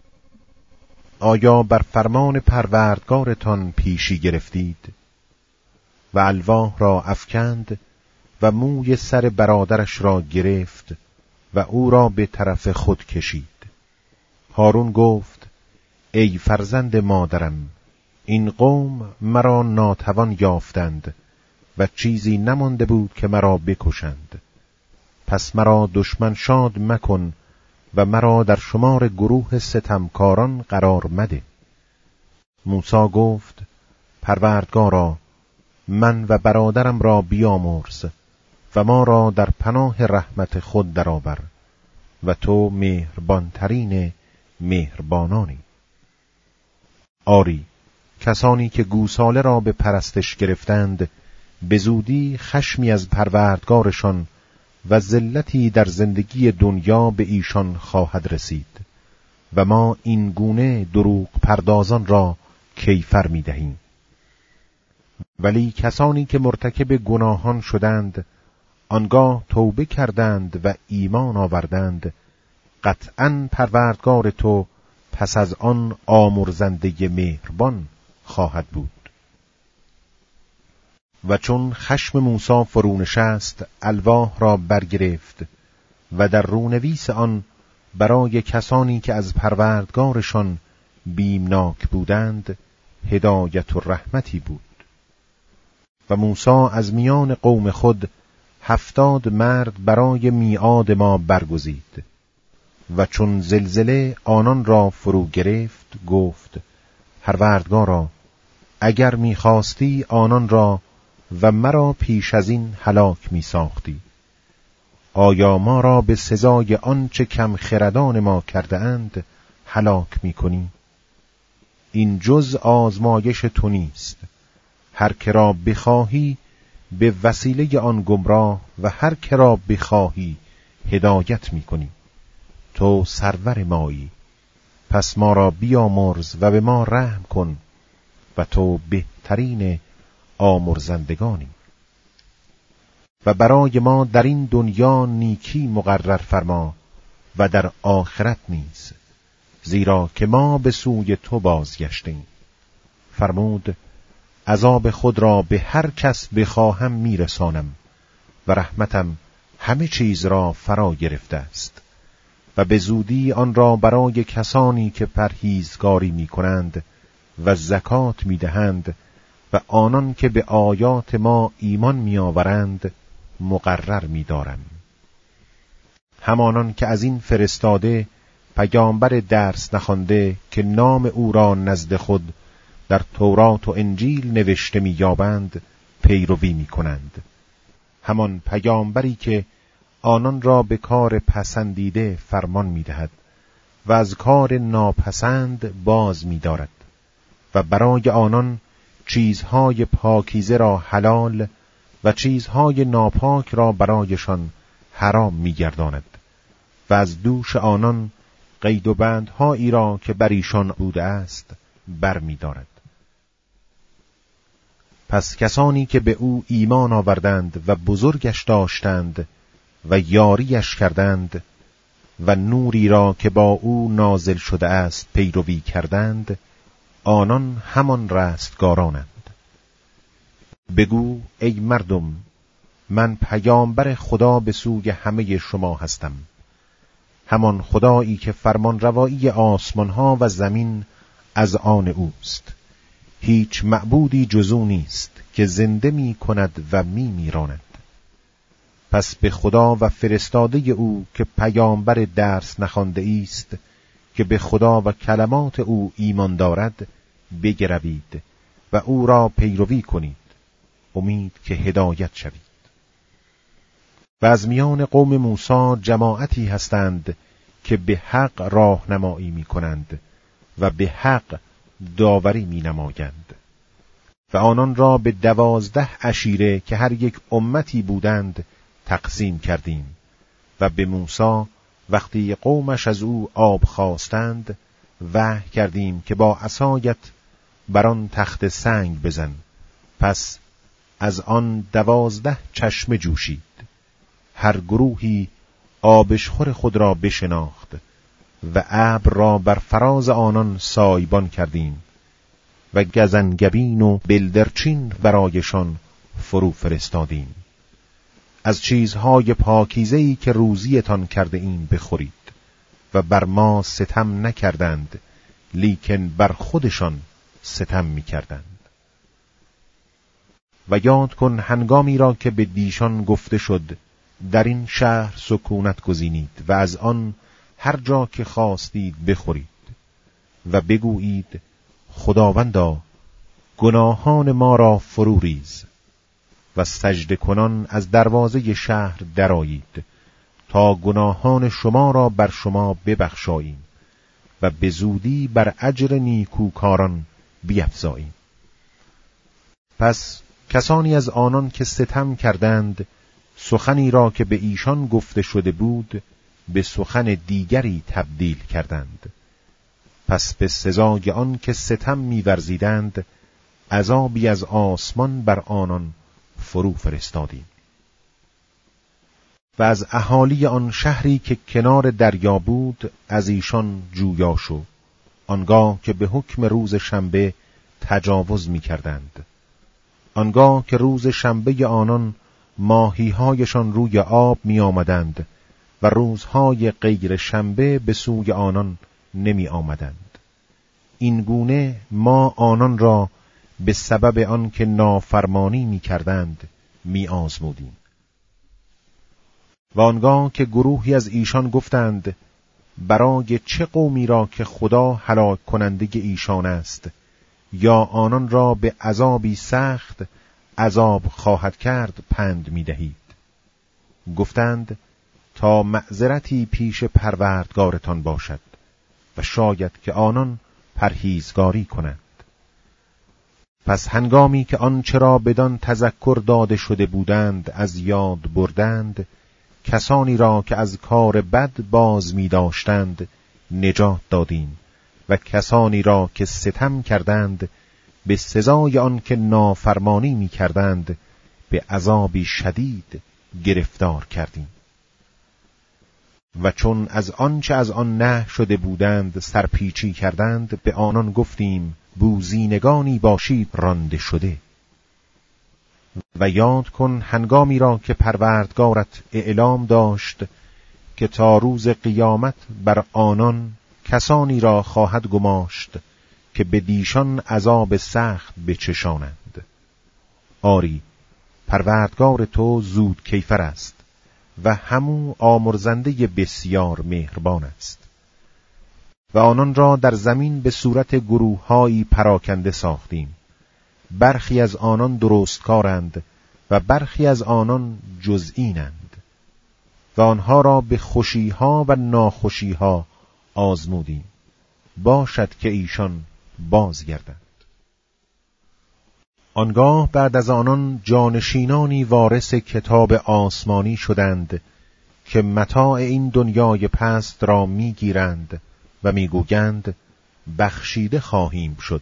آیا بر فرمان پروردگارتان پیشی گرفتید؟ و الواح را افکند و موی سر برادرش را گرفت و او را به طرف خود کشید. هارون گفت ای فرزند مادرم، این قوم مرا ناتوان یافتند و چیزی نمانده بود که مرا بکشند. پس مرا دشمن شاد مکن و مرا در شمار گروه ستمکاران قرار مده. موسی گفت پروردگارا، من و برادرم را بیامرز و ما را در پناه رحمت خود درآور و تو مهربانترین مهربانانی. آری، کسانی که گوساله را به پرستش گرفتند به زودی خشمی از پروردگارشان و ذلتی در زندگی دنیا به ایشان خواهد رسید و ما این گونه دروغ پردازان را کیفر می دهیم. ولی کسانی که مرتکب گناهان شدند آنگاه توبه کردند و ایمان آوردند قطعاً پروردگار تو پس از آن آمرزنده مهربان خواهد بود. و چون خشم موسی فرو نشست الواح را برگرفت و در رونویس آن برای کسانی که از پروردگارشان بیمناک بودند هدایت و رحمتی بود. و موسی از میان قوم خود هفتاد مرد برای میعاد ما برگزید و چون زلزله آنان را فرو گرفت گفت پروردگارا، اگر می‌خواستی آنان را و مرا پیش از این هلاک می ساختی. آیا ما را به سزای آنچه کم خردان ما کرده اند هلاک می کنی؟ این جز آزمایش تو نیست. هر که را بخواهی به وسیله آن گمراه و هر که را بخواهی هدایت می کنی. تو سرور مایی، پس ما را بیامرز و به ما رحم کن و تو بهترین آمرزندگانی. و برای ما در این دنیا نیکی مقرر فرما و در آخرت نیز، زیرا که ما به سوی تو بازگشتیم. فرمود عذاب خود را به هر کس بخواهم میرسانم و رحمتم همه چیز را فرا گرفته است و به زودی آن را برای کسانی که پرهیزگاری می کنند و زکات می دهند و آنان که به آیات ما ایمان می آورند مقرر می دارم. همانان که از این فرستاده پیامبر درس نخوانده که نام او را نزد خود در تورات و انجیل نوشته می یابند پیروی می کنند. همان پیامبری که آنان را به کار پسندیده فرمان می‌دهد و از کار ناپسند باز می‌دارد و برای آنان چیزهای پاکیزه را حلال و چیزهای ناپاک را برایشان حرام می‌گرداند و از دوش آنان قید و بندهایی را که بر ایشان بوده است برمی‌دارد. پس کسانی که به او ایمان آوردند و بزرگش داشتند و یاریش کردند و نوری را که با او نازل شده است پیروی کردند، آنان همان رستگارانند. بگو ای مردم، من پیامبر خدا به سوی همه شما هستم، همان خدایی که فرمان روایی آسمان ها و زمین از آن اوست. هیچ معبودی جز او نیست که زنده می کند و می میراند. پس به خدا و فرستاده او که پیامبر درس نخوانده است که به خدا و کلمات او ایمان دارد بگروید و او را پیروی کنید، امید که هدایت شوید. و از میان قوم موسی جماعتی هستند که به حق راهنمایی می کنند و به حق داوری می نمایند. و آنان را به دوازده عشیره که هر یک امتی بودند تقسیم کردیم و به موسی وقتی قومش از او آب خواستند وحی کردیم که با عصایت بر آن تخت سنگ بزن. پس از آن دوازده چشمه جوشید، هر گروهی آبشخور خود را بشناخت و ابر را بر فراز آنان سایبان کردیم و گزنگبین و بلدرچین برایشان فرو فرستادیم. از چیزهای پاکیزه‌ای که روزیتان کرده ایم بخورید و بر ما ستم نکردند، لیکن بر خودشان ستم می‌کردند. و یاد کن هنگامی را که به دیشان گفته شد در این شهر سکونت گزینید و از آن هر جا که خواستید بخورید و بگویید خداوندا گناهان ما را فرو ریز و سجده کنان از دروازه شهر درآیید تا گناهان شما را بر شما ببخشاییم و به زودی بر اجر نیکوکاران بیفزاییم. پس کسانی از آنان که ستم کردند سخنی را که به ایشان گفته شده بود به سخن دیگری تبدیل کردند. پس به سزای آن که ستم می‌ورزیدند عذابی از آسمان بر آنان فرو فرستادیم. و از اهالی آن شهری که کنار دریا بود از ایشان جویا شو، آنگاه که به حکم روز شنبه تجاوز می‌کردند. آنگاه که روز شنبه آنان ماهی‌هایشان روی آب می آمدند و روزهای غیر شنبه به سوی آنان نمی آمدند. این گونه ما آنان را به سبب آن که نافرمانی می کردند می آزمودیم. و آنگاه که گروهی از ایشان گفتند برای چه قومی را که خدا هلاک کننده ایشان است یا آنان را به عذابی سخت عذاب خواهد کرد پند می دهید؟ گفتند تا معذرتی پیش پروردگارتان باشد و شاید که آنان پرهیزگاری کنند. پس هنگامی که آنچه را بدان تذکر داده شده بودند از یاد بردند، کسانی را که از کار بد باز می داشتند نجات دادیم و کسانی را که ستم کردند به سزای آن که نافرمانی می کردند به عذابی شدید گرفتار کردیم. و چون از آنچه از آن نهی شده بودند سرپیچی کردند به آنان گفتیم بوزینگانی باشید رانده شده. و یاد کن هنگامی را که پروردگارت اعلام داشت که تا روز قیامت بر آنان کسانی را خواهد گماشت که به دیشان عذاب سخت بچشانند. آری پروردگار تو زود کیفر است و همو آمرزنده بسیار مهربان است. و آنان را در زمین به صورت گروه‌هایی پراکنده ساختیم، برخی از آنان درستکارند و برخی از آنان جزئینند. و آنها را به خوشیها و ناخوشیها آزمودیم، باشد که ایشان بازگردند. آنگاه بعد از آنان جانشینانی وارث کتاب آسمانی شدند که متاع این دنیای پست را میگیرند و میگویند بخشیده خواهیم شد.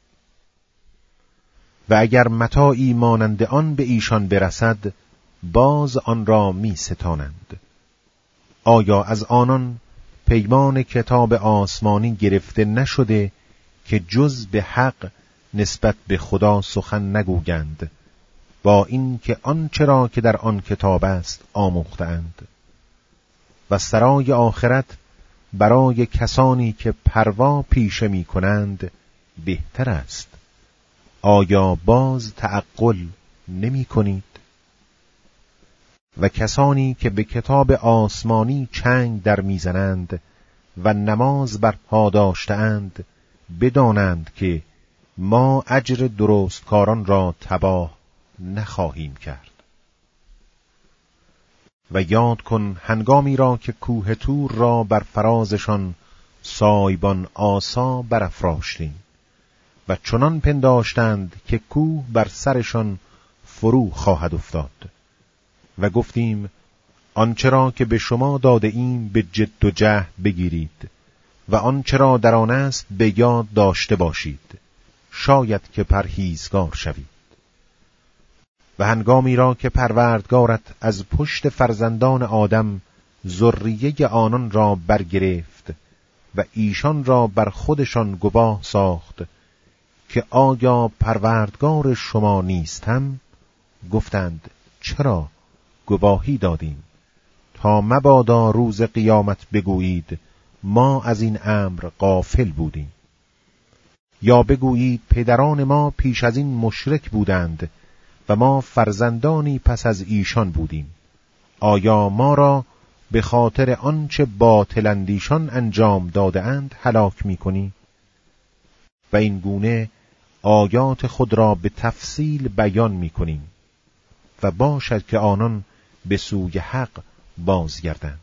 و اگر متاعی مانند آن به ایشان برسد، باز آن را می ستانند. آیا از آنان پیمان کتاب آسمانی گرفته نشده که جز به حق نسبت به خدا سخن نگویند، با این که آنچه را که در آن کتاب است آموختند؟ و سرای آخرت برای کسانی که پروا پیشه می کنند بهتر است. آیا باز تعقل نمی کنید؟ و کسانی که به کتاب آسمانی چنگ در میزنند و نماز برپا داشته‌اند، بدانند که ما اجر درستکاران را تباه نخواهیم کرد. و یاد کن هنگامی را که کوه طور را بر فرازشان سایبان آسا برافراشتیم و چنان پنداشتند که کوه بر سرشان فرو خواهد افتاد و گفتیم آنچه را که به شما داده ایم به جد و جهد بگیرید و آنچه را در آن است به یاد داشته باشید، شاید که پرهیزگار شوید. و هنگامی را که پروردگارت از پشت فرزندان آدم ذریه آنان را برگرفت و ایشان را بر خودشان گواه ساخت که آیا پروردگار شما نیستم؟ گفتند چرا؟ گواهی دادیم تا مبادا روز قیامت بگویید ما از این امر غافل بودیم. یا بگویید پدران ما پیش از این مشرک بودند و ما فرزندانی پس از ایشان بودیم. آیا ما را به خاطر آنچه باطل اندیشان انجام داده اند هلاک می کنی؟ و این گونه آیات خود را به تفصیل بیان می کنیم و باشد که آنان به سوی حق بازگردند.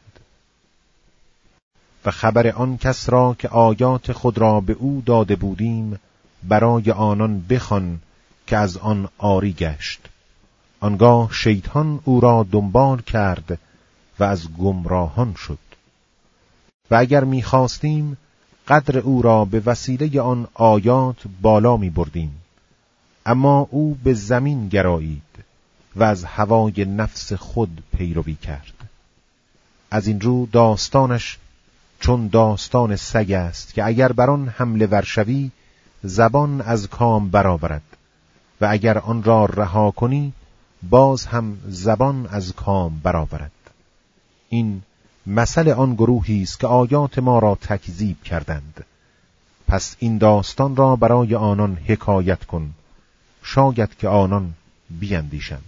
و خبر آن کس را که آیات خود را به او داده بودیم برای آنان بخوان که از آن عاری گشت. آنگاه شیطان او را دنبال کرد و از گمراهان شد. و اگر می‌خواستیم قدر او را به وسیله آن آیات بالا می بردیم، اما او به زمین گرایید و از هوای نفس خود پیروی کرد. از این رو داستانش چون داستان سگ است که اگر بر آن حمله ور شوی زبان از کام برآورد و اگر آن را رها کنی باز هم زبان از کام برآورد. این مثل آن گروهی است که آیات ما را تکذیب کردند. پس این داستان را برای آنان حکایت کن، شاید که آنان بیندیشند.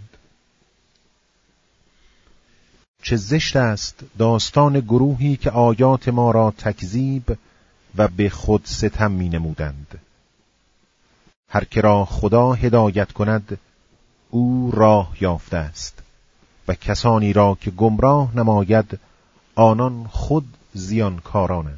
چه زشت است داستان گروهی که آیات ما را تکذیب و به خود ستم می نمودند. هر که را خدا هدایت کند او راه یافته است و کسانی را که گمراه نماید آنان خود زیانکارانند.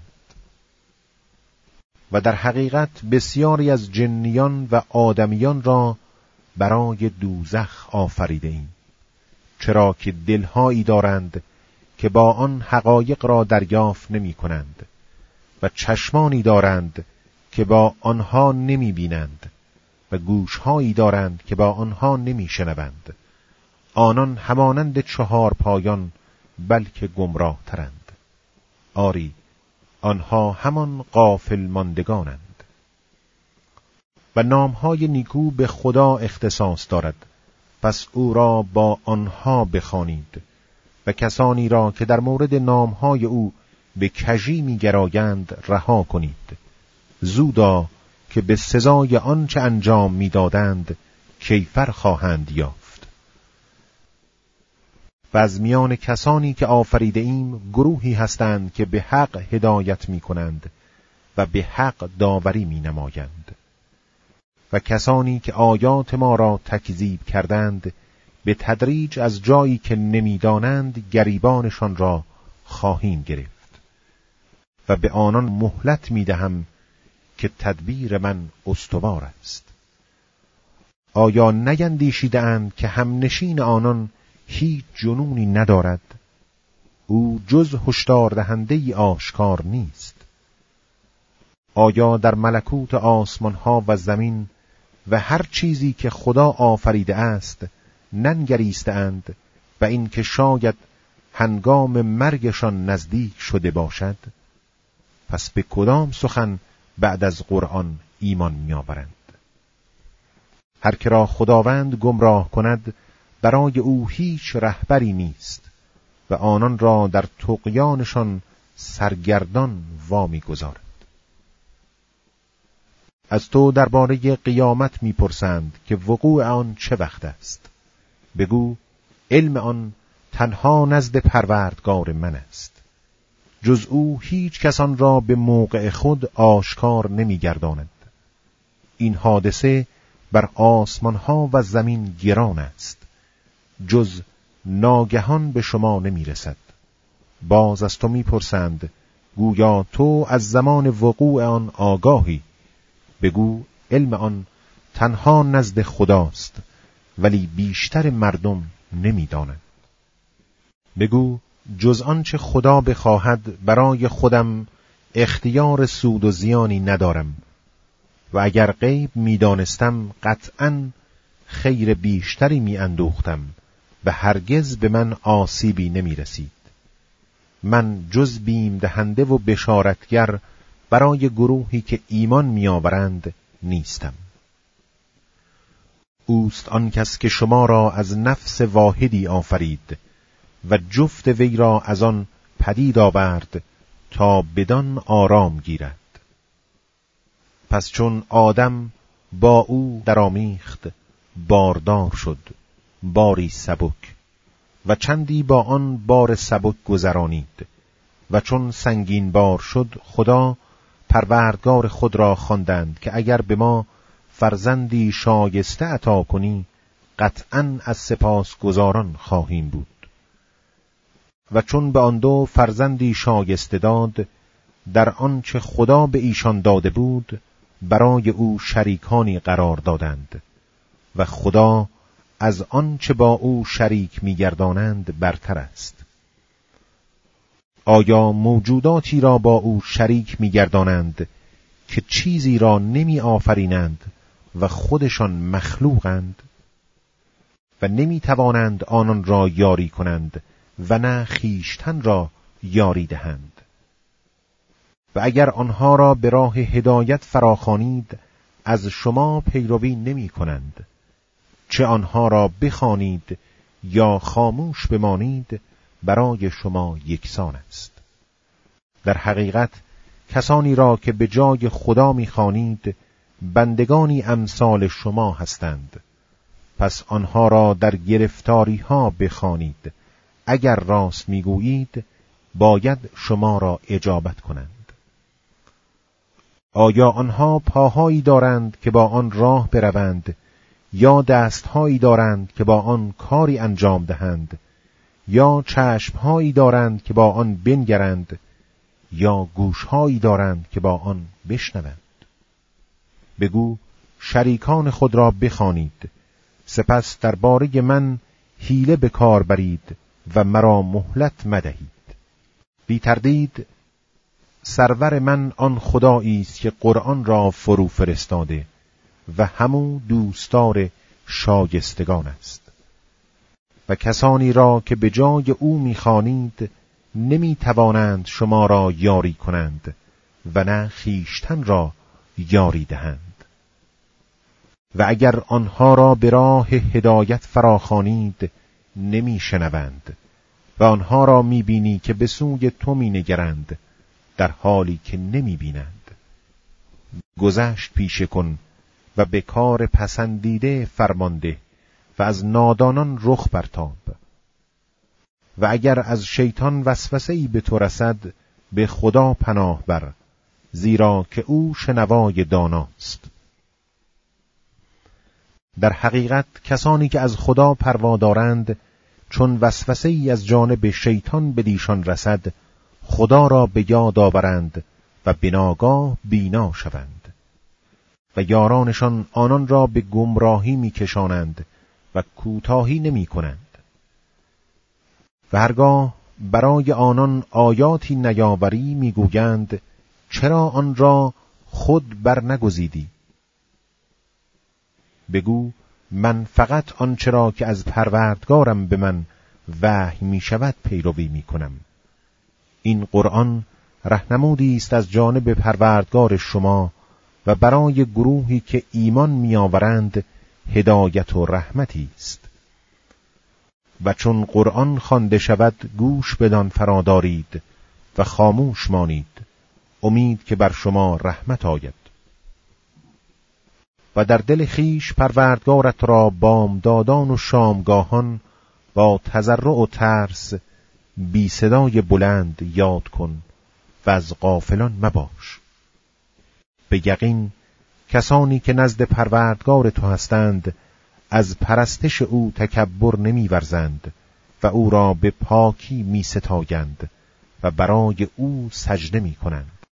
و در حقیقت بسیاری از جنیان و آدمیان را برای دوزخ آفریده ایم، چرا که دلهایی دارند که با آن حقایق را دریافت نمی کنند و چشمانی دارند که با آنها نمی بینند و گوشهایی دارند که با آنها نمی شنوند. آنان همانند چهار پایان بلکه گمراه ترند. آری آنها همان غافل ماندگانند. و نامهای نیکو به خدا اختصاص دارد، پس او را با آنها بخوانید و کسانی را که در مورد نامهای او به کژی می‌گرایند رها کنید. زودا که به سزای آنچه انجام می‌دادند کیفر خواهند یافت. و از میان کسانی که آفریده ایم گروهی هستند که به حق هدایت می‌کنند و به حق داوری می‌نمایند. و کسانی که آیات ما را تکذیب کردند به تدریج از جایی که نمیدانند گریبانشان را خواهیم گرفت و به آنان مهلت میدهم که تدبیر من استوار است. آیا نیندیشیده‌اند که همنشین آنان هیچ جنونی ندارد؟ او جز هشدار دهنده ای آشکار نیست. آیا در ملکوت آسمان ها و زمین و هر چیزی که خدا آفریده است ننگریستند و این که شاید هنگام مرگشان نزدیک شده باشد؟ پس به کدام سخن بعد از قرآن ایمان می‌آورند؟ هر که را خداوند گمراه کند برای او هیچ رهبری نیست و آنان را در طغیانشان سرگردان وامی گذارد. از تو درباره قیامت می‌پرسند که وقوع آن چه وقت است؟ بگو علم آن تنها نزد پروردگار من است. جز او هیچ کسان را به موقع خود آشکار نمی‌گرداند. این حادثه بر آسمان ها و زمین گران است، جز ناگهان به شما نمی رسد. باز از تو می پرسند گویا تو از زمان وقوع آن آگاهی؟ بگو علم آن تنها نزد خداست ولی بیشتر مردم نمی دانند. بگو جز آنچه خدا بخواهد برای خودم اختیار سود و زیانی ندارم و اگر غیب می دانستم قطعاً خیر بیشتری می اندوختم و هرگز به من آسیبی نمی رسید. من جز بیم دهنده و بشارتگر برای گروهی که ایمان می آورند نیستم. اوست آن کس که شما را از نفس واحدی آفرید و جفت وی را از آن پدید آورد تا بدان آرام گیرد. پس چون آدم با او درآمیخت باردار شد، باری سبک، و چندی با آن بار سبک گذرانید و چون سنگین بار شد خدا پروردگار خود را خواندند که اگر به ما فرزندی شایسته عطا کنی قطعاً از سپاس گزاران خواهیم بود. و چون به آن دو فرزندی شایسته داد در آنچه خدا به ایشان داده بود برای او شریکانی قرار دادند و خدا از آنچه با او شریک می‌گردانند برتر است. آیا موجوداتی را با او شریک می‌گردانند که چیزی را نمی آفرینند و خودشان مخلوقند و نمی توانند آنان را یاری کنند و نه خیشتن را یاری دهند؟ و اگر آنها را به راه هدایت فراخوانید از شما پیروی نمی کنند، چه آنها را بخوانید یا خاموش بمانید برای شما یکسان است. در حقیقت کسانی را که به جای خدا می‌خوانید بندگانی امثال شما هستند، پس آنها را در گرفتاری ها بخوانید. اگر راست میگویید باید شما را اجابت کنند. آیا آنها پاهایی دارند که با آن راه بروند یا دستهایی دارند که با آن کاری انجام دهند یا چشمهایی دارند که با آن بنگرند یا گوشهایی دارند که با آن بشنوند؟ بگو شریکان خود را بخوانید، سپس درباره من حیله به کار برید و مرا مهلت مدهید. بی تردید سرور من آن خدایی است که قرآن را فرو فرستاده و همو دوستدار شایستگان است. و کسانی را که به جای او می‌خوانید نمی توانند شما را یاری کنند و نه خیشتن را یاری دهند. و اگر آنها را به راه هدایت فراخوانید نمی شنوند و آنها را می بینی که به سوی تو می نگرند در حالی که نمی بینند. گذشت پیشه کن و به کار پسندیده فرمانده و از نادانان رخ برتاب. و اگر از شیطان وسوسه‌ای به تو رسد به خدا پناه بر، زیرا که او شنوای داناست. در حقیقت کسانی که از خدا پروا دارند چون وسوسه ای از جانب شیطان به دیشان رسد خدا را به یاد آورند و بناگاه بینا شوند و یارانشان آنان را به گمراهی میکشانند و کوتاهی نمی کنند و هرگاه برای آنان آیاتی نیاوری میگویند چرا آن را خود بر نگزیدی؟ بگو من فقط آنچه را که از پروردگارم به من وحی می شود پیروی می کنم. این قرآن راهنمودی است از جانب پروردگار شما و برای گروهی که ایمان می آورند هدایت و رحمتی است. و چون قرآن خوانده شود گوش بدان فرادارید و خاموش مانید، امید که بر شما رحمت آید. و در دل خیش پروردگارت را بامدادان و شامگاهان با تضرع و ترس بی صدای بلند یاد کن و از غافلان مباش. به یقین کسانی که نزد پروردگار تو هستند از پرستش او تکبر نمی ورزند و او را به پاکی می ستایند و برای او سجده می کنند.